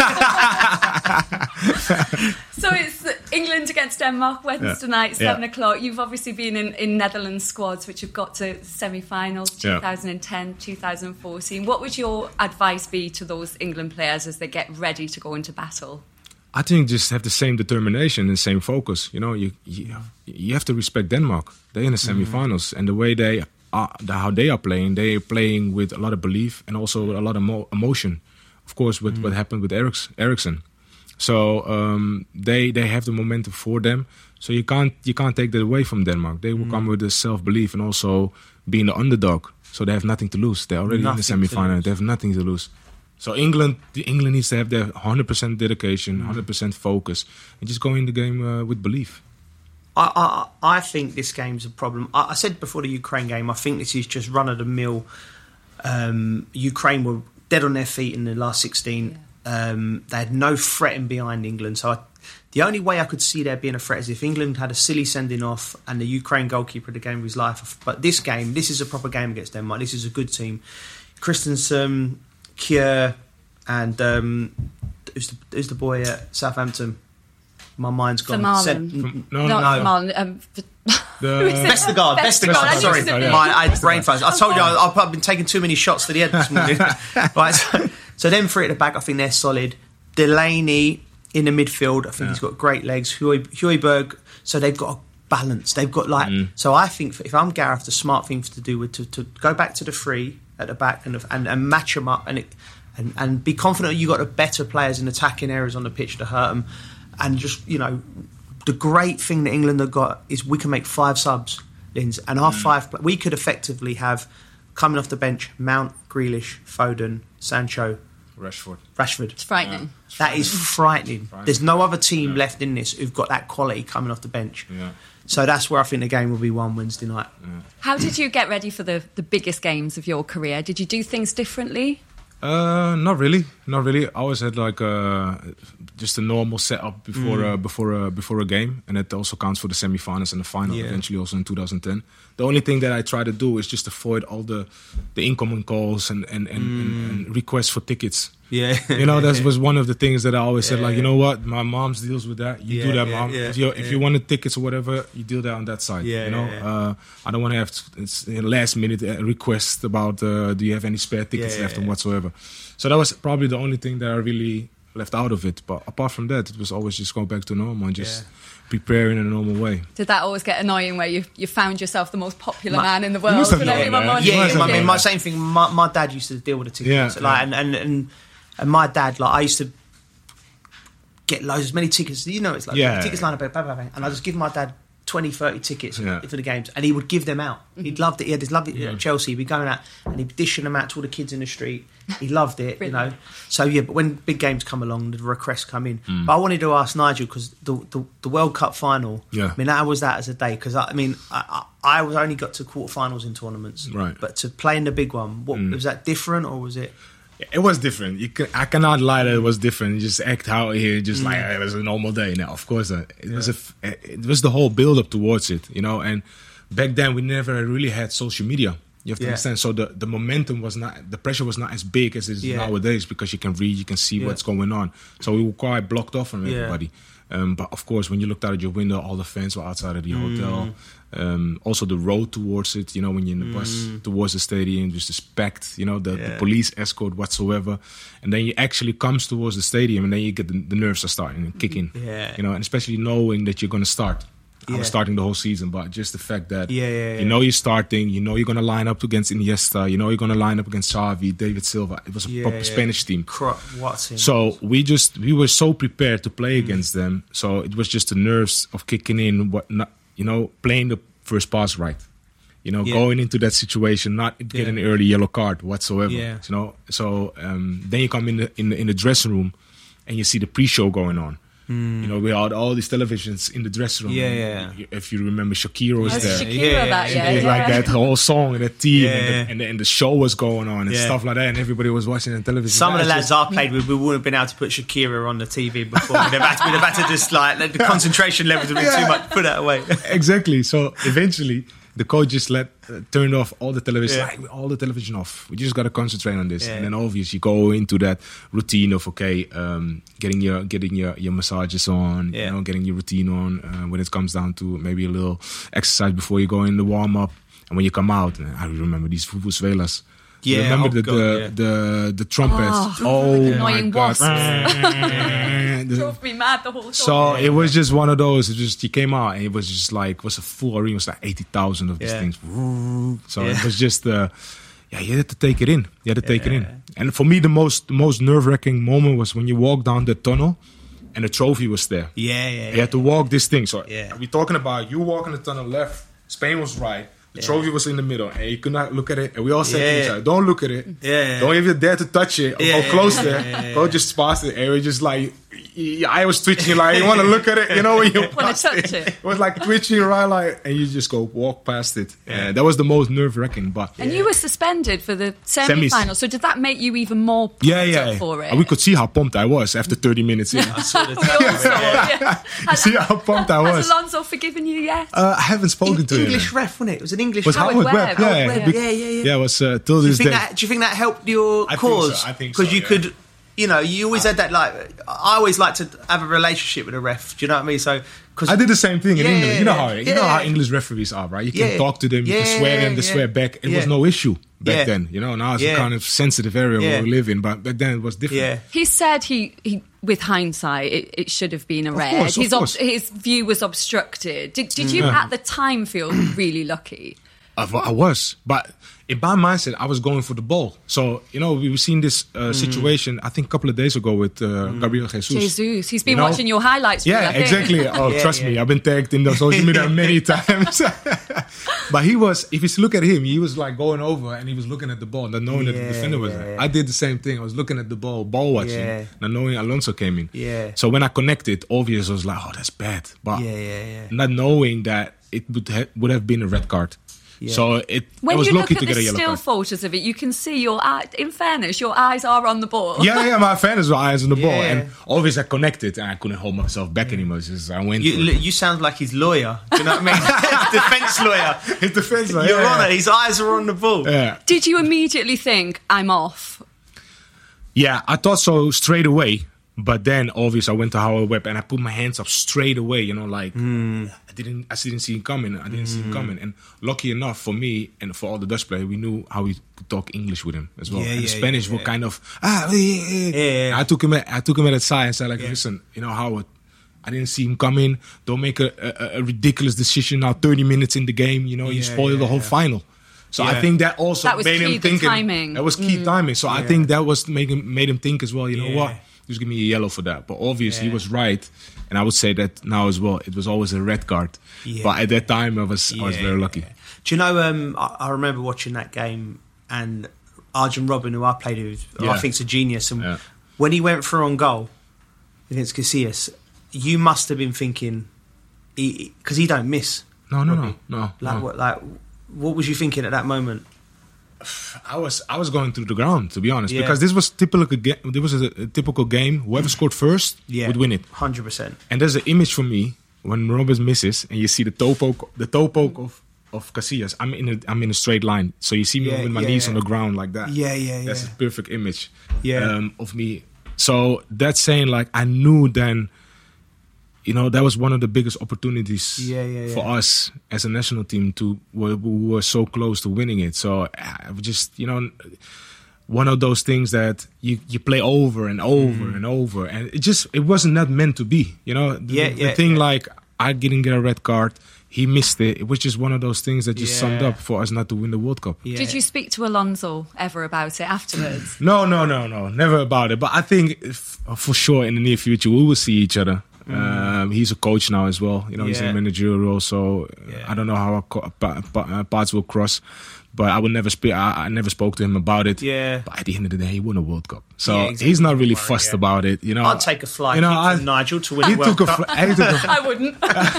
So it's England against Denmark, Wednesday night, 7 o'clock. You've obviously been in Netherlands squads, which have got to semi-finals, 2010, 2014. What would your advice be to those England players as they get ready to go into battle? I think just have the same determination and same focus. You know, you have to respect Denmark. They're in the semi-finals, and the way how they are playing, they're playing with a lot of belief and also a lot of emotion. Of course, with what happened with Eriksen. So they have the momentum for them. So you can't take that away from Denmark. They will come with the self-belief and also being the underdog. So they have nothing to lose. They're already in the semi-final. They have nothing to lose. So England needs to have their 100% dedication, 100% focus, and just go in the game with belief. I think this game's a problem. I said before the Ukraine game, I think this is just run-of-the-mill. Ukraine were dead on their feet in the last 16. They had no threat behind England. So the only way I could see there being a threat is if England had a silly sending off and the Ukraine goalkeeper had the game of his life. But this is a proper game against Denmark. This is a good team. Christensen, Kjær, and who's the boy at Southampton? My mind's gone. Vermaelen. No. Vermaelen. Vestergaard. Sorry, I had brain fuzz. I told you I've been taking too many shots to the head this morning. Right, so them three at the back, I think they're solid. Delaney in the midfield, I think he's got great legs. Højbjerg, so they've got a balance. They've got So I think if I'm Gareth, the smart thing to do would to go back to the three at the back and match them up and be confident you got the better players in attacking areas on the pitch to hurt them. And just, the great thing that England have got is we can make 5 subs, Linz, and our 5, we could effectively have coming off the bench Mount, Grealish, Foden, Sancho, Rashford. It's frightening. That is frightening. There's no other team left in this who've got that quality coming off the bench. Yeah. So that's where I think the game will be won Wednesday night. Yeah. How did you get ready for the biggest games of your career? Did you do things differently? Not really. I always had just a normal setup before a game, and it also counts for the semi-finals and the final. Eventually, also in 2010. The only thing that I try to do is just avoid all the incoming calls and requests for tickets. Yeah, that was one of the things that I always said. You know what, my mom's deals with that. You do that, mom. If you wanted tickets or whatever, you deal that on that side. I don't want to have last minute request about do you have any spare tickets left and whatsoever. So that was probably the only thing that I really left out of it. But apart from that, it was always just go back to normal and just prepare in a normal way. Did that always get annoying where you found yourself the most popular man in the world? My same thing. My dad used to deal with the tickets, and my dad, I used to get as many tickets. It's tickets line up, and I just give my dad 20, 30 tickets for the games, and he would give them out. He loved it. He had this lovely at Chelsea. He'd be going out and he'd be dishing them out to all the kids in the street. He loved it, So but when big games come along, the requests come in. But I wanted to ask Nigel because the World Cup final. I mean, how was that as a day? Because I only got to quarterfinals in tournaments, right? But to play in the big one, was that different or was it? It was different. I cannot lie that it was different. You just act out here, just like it was a normal day. Now, of course, it was the whole build up towards it, And back then, we never really had social media. You have to understand. So the momentum was not, the pressure was not as big as it is nowadays because you can read, you can see what's going on. So we were quite blocked off from everybody. But of course, when you looked out at your window, all the fans were outside of the hotel. Also, the road towards it, when you're in the bus towards the stadium, just is packed, the police escort whatsoever. And then you actually comes towards the stadium and then you get the nerves are starting and kicking. And especially knowing that you're going to start. I was starting the whole season, but just the fact that you're starting, you're going to line up against Iniesta, you're going to line up against Xavi, David Silva. It was a proper Spanish team. So we were so prepared to play against them. So it was just the nerves of kicking in, playing the first pass right. Going into that situation, not getting an early yellow card whatsoever. So then you come in the dressing room and you see the pre-show going on. We had all these televisions in the dressing room. If you remember, Shakira was there. That whole song and that team and the show was going on and stuff like that, and everybody was watching the television. Some of the lads I played with, we wouldn't have been able to put Shakira on the TV before. We'd have had to just the concentration levels would have been too much. Put that away. Exactly. So eventually, the coach just turned off all the television, all the television off. We just got to concentrate on this, and then obviously you go into that routine of getting your massages on, getting your routine on when it comes down to maybe a little exercise before you go in the warm up, and when you come out. I remember these vuvuzelas. Remember the trumpets. Annoying wasps. Drove me mad the whole time. So it was just one of those. It just, you came out and it was just it was a full arena. It was 80,000 of these things. So it was just you had to take it in. And for me, the most nerve-wracking moment was when you walk down the tunnel and the trophy was there. You had to walk this thing. So we're talking about you walking the tunnel left, Spain was right. The trophy was in the middle, and you could not look at it. And we all said to each other, "Don't look at it. Don't even dare to touch it or go close there. Go just past it." And we just your eye was twitching, like you want to look at it, you know, when you Want to touch it. It was like twitching, right? Like, and you just go walk past it. Yeah, that was the most nerve-wracking. But And you were suspended for the semi-final, so did that make you even more pumped up for it? And we could see how pumped I was after 30 minutes in. I saw the We all saw it, yeah. See how pumped I Has was. Alonso forgiven you yet? I haven't spoken to him. English ref, wasn't it? It was an English Was ref. Howard Webb? Webb. Yeah, Howard Webb. Yeah. Yeah, it was till Do this you day. think that helped your I think cause? so, I think Because so, you yeah. could, you know, you always had that, like, I always like to have a relationship with a ref. Do you know what I mean? So, cause I did the same thing in Yeah, England. You know how yeah. English referees are, right? You can Yeah. talk to them, you can swear them, they swear back. It was Yeah. no issue back Yeah. then. You know, now it's Yeah. a kind of sensitive area Yeah. where we live in, but back then it was different. Yeah. He said he with hindsight, it should have been a red. course, of course. His view was obstructed. Did you at the time feel really lucky? I was, but in my mindset, I was going for the ball. So, you know, we were seeing this situation, I think a couple of days ago with Gabriel Jesus. He's been You know? watching your highlights. Yeah, I think. exactly. Oh, Yeah, trust yeah. me, I've been tagged in the social media many times. But he was, if you look at him, he was like going over and he was looking at the ball, not knowing that the Yeah, defender was there. I did the same thing. I was looking at the ball watching, Yeah. not knowing Alonso came in. Yeah. So when I connected, obvious, I was like, oh, that's bad. But Yeah. not knowing that it would have been a red card. Yeah. So I When was you look lucky at to get the a yellow still card. photos of it, you can see your eye. In fairness, your eyes are on the ball. Yeah, my fans were eyes on the ball, Yeah. and obviously I connected, and I couldn't hold myself back anymore. It's just, I went. for it. You sound like his lawyer. Do you know what I mean? Defense lawyer. His defense, like, Your yeah. Honour, his eyes are on the ball. Yeah. Did you immediately think I'm off? Yeah, I thought so straight away. But then, obviously, I went to Howard Webb and I put my hands up straight away. You know, like I didn't see him coming. I didn't see him coming. And lucky enough for me and for all the Dutch players, we knew how we could talk English with him as well. Yeah, and the yeah, Spanish yeah, were yeah. kind of Yeah. I took him at his side and said, like, listen, you know, Howard, I didn't see him coming. Don't make a ridiculous decision now. 30 minutes in the game, you know, you Yeah, spoil the whole final. So I Yeah. think that also That was made key, him the think. timing. That was key timing. So I think that was made him think as well. You know Yeah. what? Just give me a yellow for that. But obviously, Yeah. he was right, and I would say that now as well. It was always a red card. Yeah. But at that time, I was very lucky. Yeah. Do you know? I remember watching that game, and Arjen Robben, who I played with, who I Yeah. think's a genius, and Yeah. when he went through on goal against Casillas, you must have been thinking, because he don't miss. No. What was you thinking at that moment? I was going through the ground, to be honest, Yeah. because this was typical. There was a typical game. Whoever scored first would win it. 100%. And there's an image for me when Roberts misses, and you see the toe poke of Casillas. I'm in a straight line, so you see me with my knees on the ground like that. Yeah. That's a perfect image. Yeah. Of me. So that's saying, like, I knew then. You know, that was one of the biggest opportunities for us as a national team we were so close to winning it. So I just, you know, one of those things that you play over and over and over, and it wasn't that meant to be. You know, the thing like I didn't get a red card. He missed it. It was just one of those things that just summed up for us not to win the World Cup. Yeah. Did you speak to Alonso ever about it afterwards? No, never about it. But I think for sure in the near future we will see each other. He's a coach now as well. You know, he's in a managerial role. So I don't know how our paths will cross. But I would never speak. I never spoke to him about it. Yeah. But at the end of the day, he won a World Cup, so Yeah, exactly. he's not really fussed about it. You know, I'd take a flight. You know, from Nigel to win he the World took Cup. I wouldn't.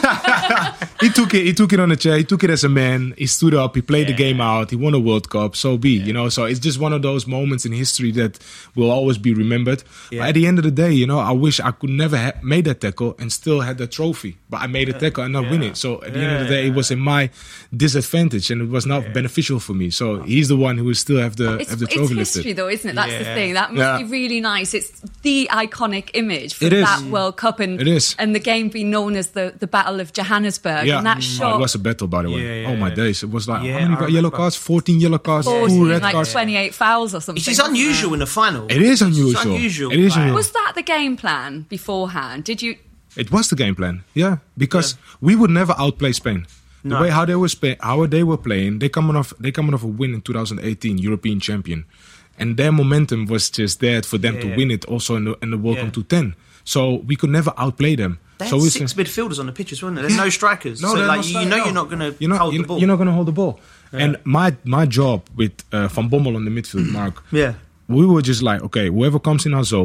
He took it on the chair. He took it as a man. He stood up. He played the game out. He won a World Cup. So be, you know. So it's just one of those moments in history that will always be remembered. Yeah. But at the end of the day, you know, I wish I could never have made that tackle and still had the trophy. But I made a tackle and not win it. So at the end of the day, it was in my disadvantage and it was not beneficial for me. So he's the one who will still have the It's trophy history, listed. though, isn't it? That's the Yeah. thing. That must be really nice. It's the iconic image from It is. that World Cup, and It is. and the game being known as the Battle of Johannesburg. Yeah, And that Oh, shot, it was a battle, by the way. Yeah, oh my yeah. days! It was like Yeah, how many I yellow remember. cards? 14 yellow cards, 14, 2 red like cards. 28 fouls or something. It's just wasn't it? unusual in the final. It is unusual. It's unusual. It is Like- unusual. Was that the game plan beforehand? Did you? It was the game plan, yeah, because we would never outplay Spain. The No. way how they were playing, they coming off a win in 2018, European champion, and their momentum was just there for them to Yeah. win it also in the World Yeah. Cup 210. So we could never outplay them. They So had we 6 said- midfielders on the pitch as well. There's no strikers. No, so there are like, no you strikers, know no. you're not going to hold the ball. You're not going to hold the ball. And my job with Van Bommel on the midfield, Mark, Yeah. we were just like, okay, whoever comes in our zone,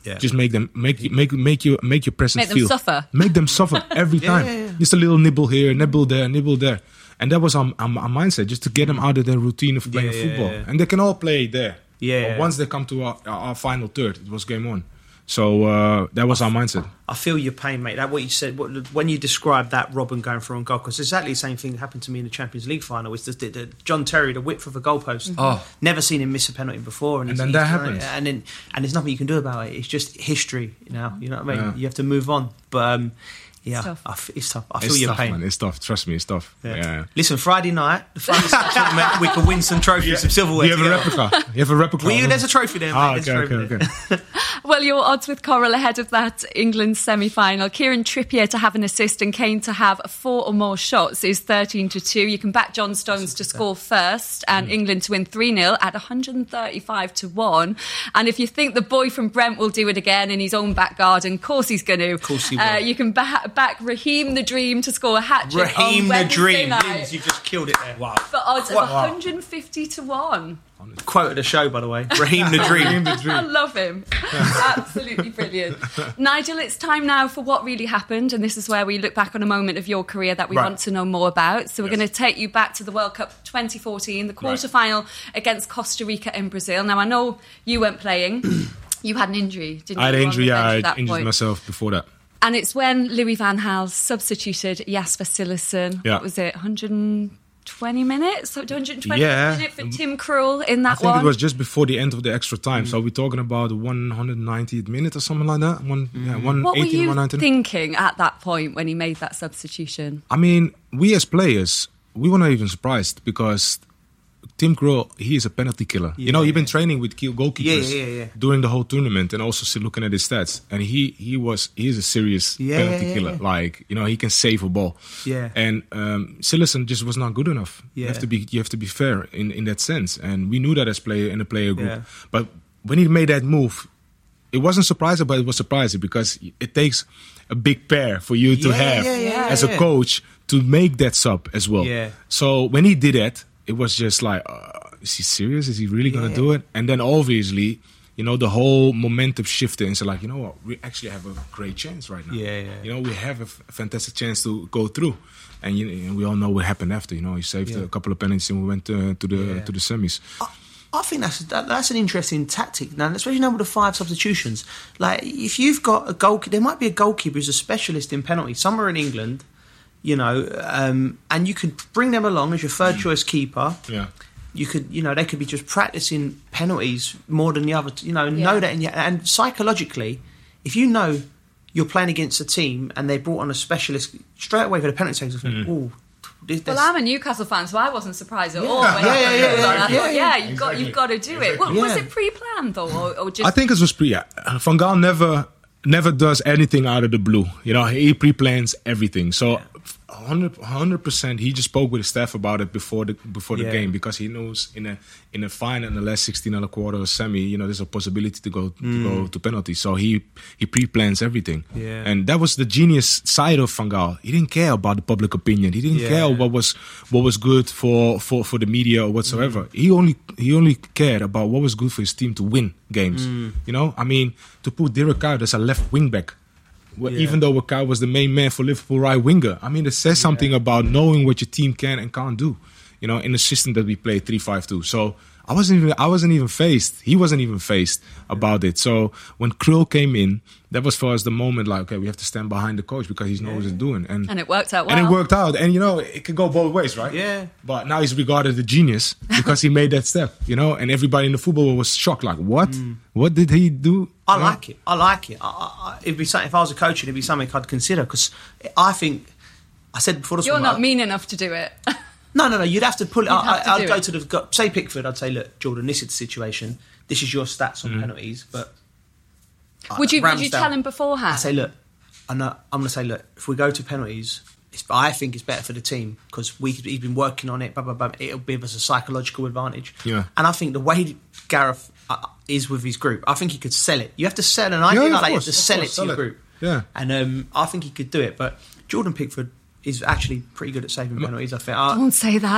Yeah. Just make your presence Make them feel. suffer. Make them suffer every time. yeah. Just a little nibble here, nibble there, nibble there. And that was our mindset, just to get them out of their routine of playing football. Yeah. And they can all play there. Yeah. But once they come to our final third, it was game on. So that was our mindset. I feel your pain, mate. That what you said when you described that Robben going for on goal, because exactly the same thing happened to me in the Champions League final. It's the John Terry, the width of a goalpost. Oh. Never seen him miss a penalty before, And then that happens. And there's nothing you can do about it. It's just history now. You know what I mean? Yeah. You have to move on. But yeah, It's tough. I feel It's your tough, pain. man. It's tough. Trust me, it's tough. Yeah. Listen, Friday night, the finals tournament, we can win some trophies, some silverware. You have a replica. You have a replica. There's a trophy there, mate. There's a trophy there. Well, your odds with Coral ahead of that England semi-final. Kieran Trippier to have an assist and Kane to have 4 or more shots is 13-2. You can back John Stones to score first and England to win 3-0 at 135-1. And if you think the boy from Brent will do it again in his own back garden, of course he's going to. Of course he will. You can back Raheem the Dream to score a hat-trick Raheem on the Wednesday Dream. night Liz, you just killed it there. Wow. for odds of 150-1. Quote of the show, by the way. Raheem the Dream. I love him. Absolutely brilliant. Nigel, it's time now for what really happened, and this is where we look back on a moment of your career that we want to know more about. So we're going to take you back to the World Cup 2014, the quarter-final against Costa Rica and Brazil. Now, I know you weren't playing. You had an injury, didn't you? I had an injury, I at that injured point. myself before that. And it's when Louis van Gaal substituted Jasper Cillessen. Yeah. What was it, 120 minutes? 120 Yeah. minutes for Tim Krul in that I think one? it was just before the end of the extra time. So we're talking about 190th minute or something like that. 118, What were you 119. thinking at that point when he made that substitution? I mean, we as players, we were not even surprised because Tim Krul, he is a penalty killer. Yeah, you know, he's been training with goalkeepers Yeah. during the whole tournament and also still looking at his stats. And he is a serious penalty killer. Like, you know, he can save a ball. Yeah. And Cillessen just was not good enough. Yeah. You have to be fair in that sense. And we knew that as player in the player group. Yeah. But when he made that move, it wasn't surprising, but it was surprising because it takes a big pair for you to have as a coach to make that sub as well. Yeah. So when he did that, it was just like, is he serious? Is he really going to do it? And then obviously, you know, the whole momentum shifted and so like, you know what, we actually have a great chance right now. Yeah. You know, we have a fantastic chance to go through. And we all know what happened after. You know, he saved a couple of penalties and we went to the semis. I think that's an interesting tactic now, especially now with the 5 substitutions. Like, if you've got a goalkeeper, there might be a goalkeeper who's a specialist in penalties somewhere in England, you know, and you could bring them along as your third choice keeper. Yeah. You could, you know, they could be just practicing penalties more than the other. Know that, and psychologically, if you know you're playing against a team and they brought on a specialist straight away for the penalty takes, think, Well, I'm a Newcastle fan, so I wasn't surprised at all. You've got to do it. Was it pre-planned though, or just? I think it was Van Gaal never does anything out of the blue. You know, he pre-plans everything. So 100%, he just spoke with his staff about it before the game because he knows in a final, in the last 16 and a quarter or semi, you know, there's a possibility to go to penalty. So he pre-plans everything. Yeah. And that was the genius side of Van Gaal. He didn't care about the public opinion. He didn't care what was good for the media or whatsoever. He only cared about what was good for his team to win games. You know, I mean, to put Dirk Kuyt as a left wing back. Even though Kuyt was the main man for Liverpool right winger, I mean, it says something about knowing what your team can and can't do. You know, in the system that we play 3-5-2. So I wasn't even phased. He wasn't even phased about it. So when Krul came in, that was for us the moment like, okay, we have to stand behind the coach because he knows what he's doing. And it worked out well. And it worked out. And, you know, it can go both ways, right? Yeah. But now he's regarded a genius because he made that step, you know, and everybody in the football was shocked. Like, what? What did he do? I like it. It'd be something, if I was a coach, it'd be something I'd consider because I think, I said before this You're not mean enough to do it. No. You'd have to pull it. I'd go it. to the say Pickford. I'd say, look, Jordan, this is the situation. This is your stats on penalties. But would you tell him beforehand? I say, look, I'm going to say, look, if we go to penalties, I think it's better for the team because he's been working on it. Blah, blah, blah. It'll give us a psychological advantage. Yeah. And I think the way Gareth is with his group, I think he could sell it. You have to sell an idea like that. You have to sell it to your group. Yeah. And I think he could do it. But Jordan Pickford is actually pretty good at saving penalties, I think. Don't say that.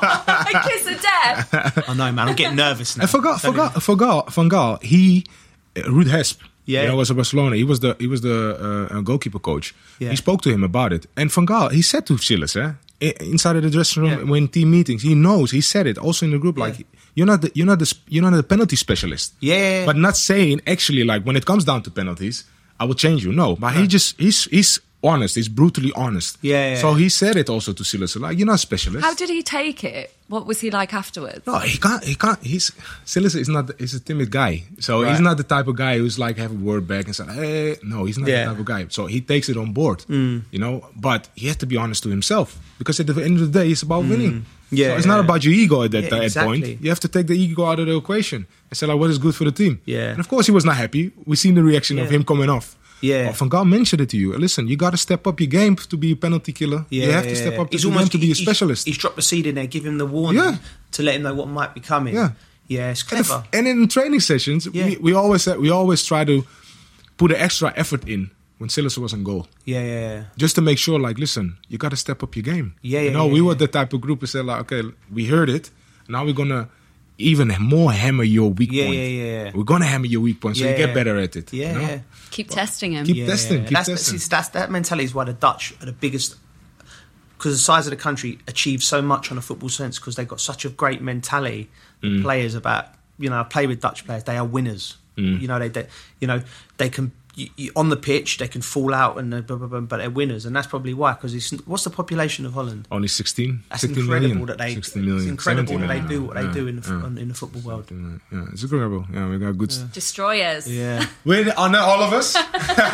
A kiss of death. I know, man. I'm getting nervous now. I forgot Van Gaal. Ruud Hesp. Yeah. You know, was at Barcelona. He was the goalkeeper coach. Yeah. He spoke to him about it. And Van Gaal, he said to Silas, inside of the dressing room when team meetings, he knows. He said it also in the group, like you're not the penalty specialist. Yeah. But not saying actually like when it comes down to penalties, I will change you. No, but he's honest. He's brutally honest. Yeah. So he said it also to Silas, like you're not a specialist. How did he take it? What was he like afterwards? No, he can't. Silas is not. He's a timid guy, so he's not the type of guy who's like have a word back and say, "Hey." No, he's not the type of guy. So he takes it on board, you know. But he has to be honest to himself because at the end of the day, it's about winning. Yeah, so it's not about your ego at that exactly. point. You have to take the ego out of the equation and say like, what is good for the team. Yeah. And of course, he was not happy. We seen the reaction of him coming off. Yeah. Van Gaal mentioned it to you. Listen, you got to step up your game to be a penalty killer. Yeah, you have to step up your game to be a specialist. He's dropped the seed in there, give him the warning to let him know what might be coming. Yeah, it's clever. And in training sessions, we always try to put an extra effort in when Silas was on goal. Yeah. Just to make sure, like, listen, you got to step up your game. Yeah, we were the type of group who said, like, okay, we heard it. Now we're gonna even more hammer your weak point. Yeah. We're gonna hammer your weak point so you get better at it. Yeah. You know? Keep testing him. Keep testing. That mentality is why the Dutch are the biggest, because the size of the country achieve so much on a football sense because they've got such a great mentality. The players I play with Dutch players. They are winners. You know they can. On the pitch, they can fall out and but they're winners, and that's probably why. Because what's the population of Holland? Only 16. That's 16 incredible million. that they. 16 million. It's incredible that they 17 do what they do in the football world. Yeah, it's incredible. Yeah, we got good. Destroyers. Yeah, not all of us.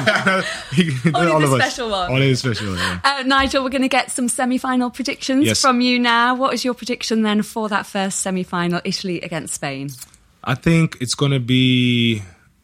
Only all the of us. special one. Only the special. Yeah. Nigel, we're going to get some semi-final predictions from you now. What is your prediction then for that first semi-final, Italy against Spain? I think it's going to be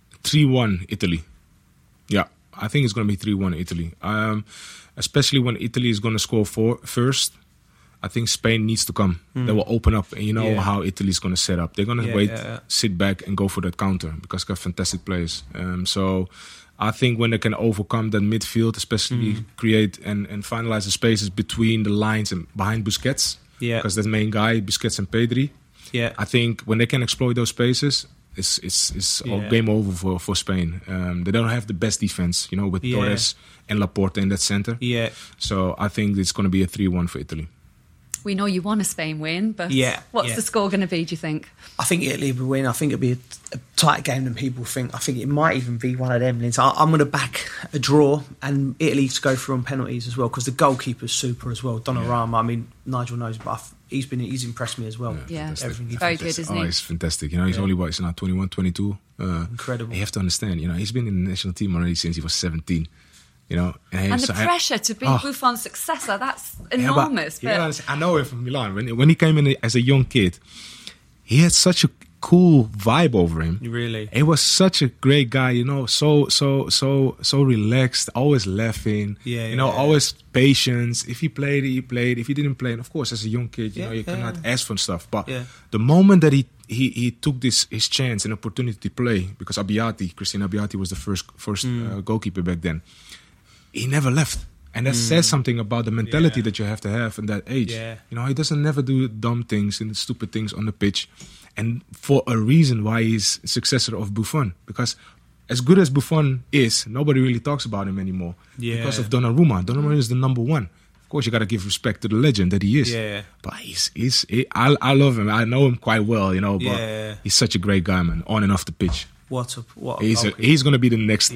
3-1 Italy. Yeah, I think it's going to be 3-1 Italy. Especially when Italy is going to score first. I think Spain needs to come. They will open up, and you know how Italy is going to set up. They're going to wait, sit back, and go for that counter because they've got fantastic players. So I think when they can overcome that midfield, especially create and finalize the spaces between the lines and behind Busquets, because that main guy, Busquets and Pedri. Yeah, I think when they can exploit those spaces, it's all game over for Spain. They don't have the best defense, you know, with Torres and Laporte in that center. Yeah, so I think it's going to be a 3-1 for Italy. We know you want a Spain win, but what's the score going to be, do you think? I think Italy will win. I think it'll be a tighter game than people think. I think it might even be one of them. I'm going to back a draw and Italy to go through on penalties as well because the goalkeeper's super as well. Donnarumma, I mean, Nigel knows, but he's impressed me as well. Yeah, very good, isn't he? Oh, he's fantastic. You know, he's only, he's now 21, 22. Incredible. You have to understand, you know, he's been in the national team already since he was 17. You know, and the pressure to be Buffon's successor, that's enormous. Yeah, I know him from Milan. When he came in as a young kid, he had such a cool vibe over him. Really? He was such a great guy, you know, so relaxed, always laughing, always patience. If he played, he played. If he didn't play, and of course, as a young kid, you know, you cannot ask for stuff. But the moment that he took his chance and opportunity to play, because Christian Abbiati was the first goalkeeper back then, he never left. And that says something about the mentality that you have to have in that age. Yeah. You know, he doesn't never do dumb things and stupid things on the pitch. And for a reason why he's successor of Buffon. Because as good as Buffon is, nobody really talks about him anymore. Yeah. Because of Donnarumma. Donnarumma is the number one. Of course, you got to give respect to the legend that he is. Yeah. But I love him. I know him quite well, you know. But he's such a great guy, man, on and off the pitch. What a he's going to be the next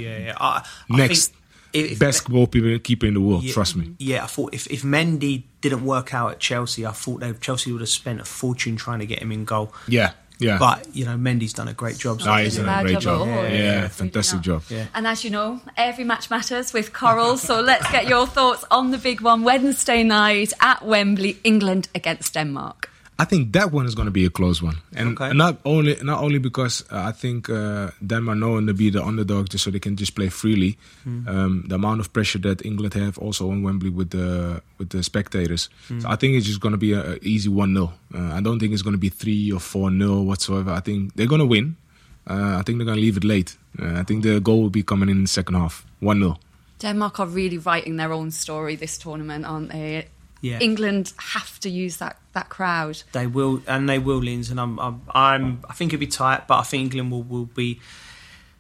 best goalkeeper in the world, trust me. Yeah, I thought if Mendy didn't work out at Chelsea, I thought Chelsea would have spent a fortune trying to get him in goal. Yeah. But, you know, Mendy's done a great job. He's done a great job. Yeah, fantastic job. Yeah. And as you know, every match matters with Coral, so let's get your thoughts on the big one, Wednesday night at Wembley, England against Denmark. I think that one is going to be a close one, and not only because I think Denmark knowing to be the underdog, just so they can just play freely. The amount of pressure that England have also on Wembley with the spectators. So I think it's just going to be an easy 1-0. I don't think it's going to be 3 or 4-0 whatsoever. I think they're going to win. I think they're going to leave it late. I think the goal will be coming in the second half, 1-0. Denmark are really writing their own story this tournament, aren't they? Yeah. England have to use that crowd. They will, Linz, and I think it'll be tight. But I think England will be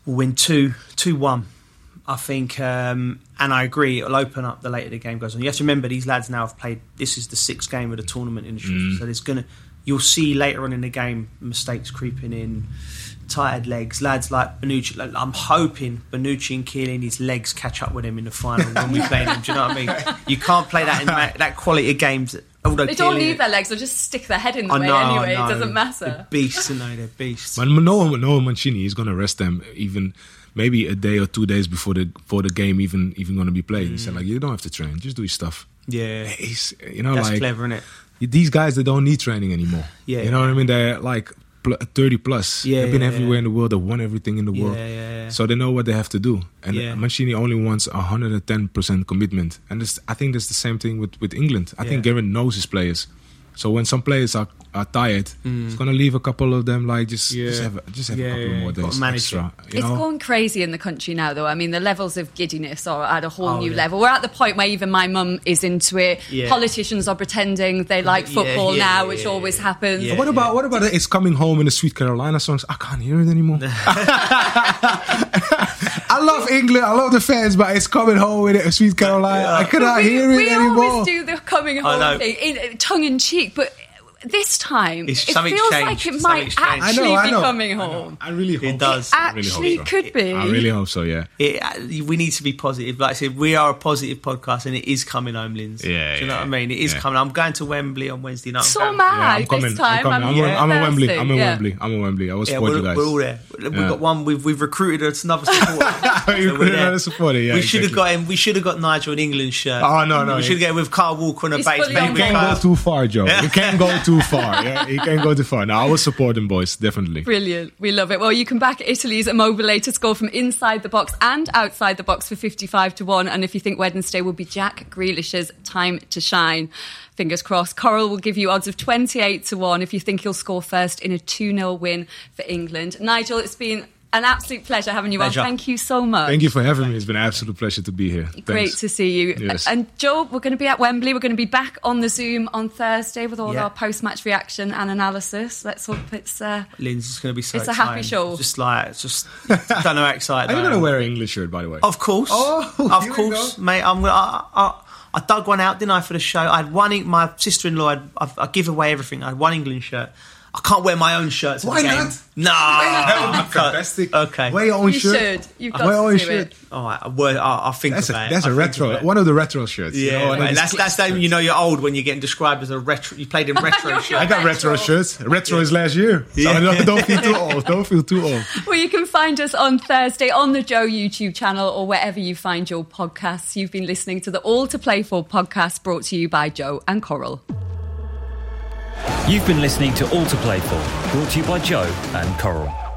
We'll win 2-1. I think, and I agree, it'll open up the later the game goes on. You have to remember, these lads now have played, this is the 6th game of the tournament in the short, so you'll see later on in the game mistakes creeping in, tired legs, lads like Bonucci. I'm hoping Bonucci and Chiellini's legs catch up with him in the final when we play them. Do you know what I mean? You can't play that in that quality of games. They don't need their legs; they'll just stick their head in the way anyway. It doesn't matter. They're beasts, they're beasts. But no Mancini is going to rest them even maybe a day or 2 days before the game even going to be played. He said, like, you don't have to train, just do your stuff. Yeah, that's like, clever, isn't it? These guys, they don't need training anymore. Yeah, you know what I mean? They're like 30 plus. Yeah, they've been everywhere in the world. They've won everything in the world. Yeah. So they know what they have to do. And Mancini only wants 110% commitment. And I think that's the same thing with England. I think Gareth knows his players. So when some players are tired, he's going to leave a couple of them like just have a couple more days extra. It's gone crazy in the country now, though. I mean, the levels of giddiness are at a whole new level. We're at the point where even my mum is into it. Yeah. Politicians are pretending they like football now, which always happens. Yeah. What about It's Coming Home in the Sweet Carolina songs? I can't hear it anymore. I love England, I love the fans, but It's Coming Home in Sweet Carolina. I cannot hear it anymore. We always do the coming home thing, tongue in cheek, but this time it feels like it might actually be coming home. I really hope it does. Actually, could be. I really hope so. Yeah. We need to be positive. Like I said, we are a positive podcast, and it is coming home, Linz. Yeah. Do you know what I mean? It is coming. I'm going to Wembley on Wednesday night. So mad. This time. I'm at Wembley. I'm at Wembley. I will support you guys. We're all there. We've got one. We've recruited another supporter. Yeah. We should have got him. We should have got Nigel an England shirt. Oh no. We should get with Carl Walker on a base. You can't go too far, Joe. You can't go too far. Yeah, you can't go too far. No, I will support them, boys, definitely. Brilliant. We love it. Well, you can back Italy's Immobile to score from inside the box and outside the box for 55-1. And if you think Wednesday will be Jack Grealish's time to shine, fingers crossed. Coral will give you odds of 28-1 if you think he'll score first in a 2-0 win for England. Nigel, it's been an absolute pleasure having you on. Thank you so much. Thank you for having me. It's been an absolute pleasure to be here. Great to see you. Yes. And Joe, we're going to be at Wembley. We're going to be back on the Zoom on Thursday with all our post-match reaction and analysis. Let's hope it's... Lynn's just going to be so exciting. It's a happy show. I don't know how excited. Are you going to wear an English shirt, by the way? Of course. Of course, mate. I dug one out, didn't I, for the show? I had one. My sister-in-law, I give away everything. I had one England shirt. I can't wear my own shirt to the game. Why not? No. That would be fantastic. Okay. Wear your own shirt. You should. You've got to do it. All right. I'll think about it. That's a retro. One of the retro shirts. Yeah. That's when you know you're old, when you're getting described as a retro. You played in retro shirts. I got retro shirts. Retro is last year. So don't feel too old. Don't feel too old. Well, you can find us on Thursday on the Joe YouTube channel or wherever you find your podcasts. You've been listening to the All to Play For podcast brought to you by Joe and Coral. You've been listening to All to Play For, brought to you by Joe and Coral.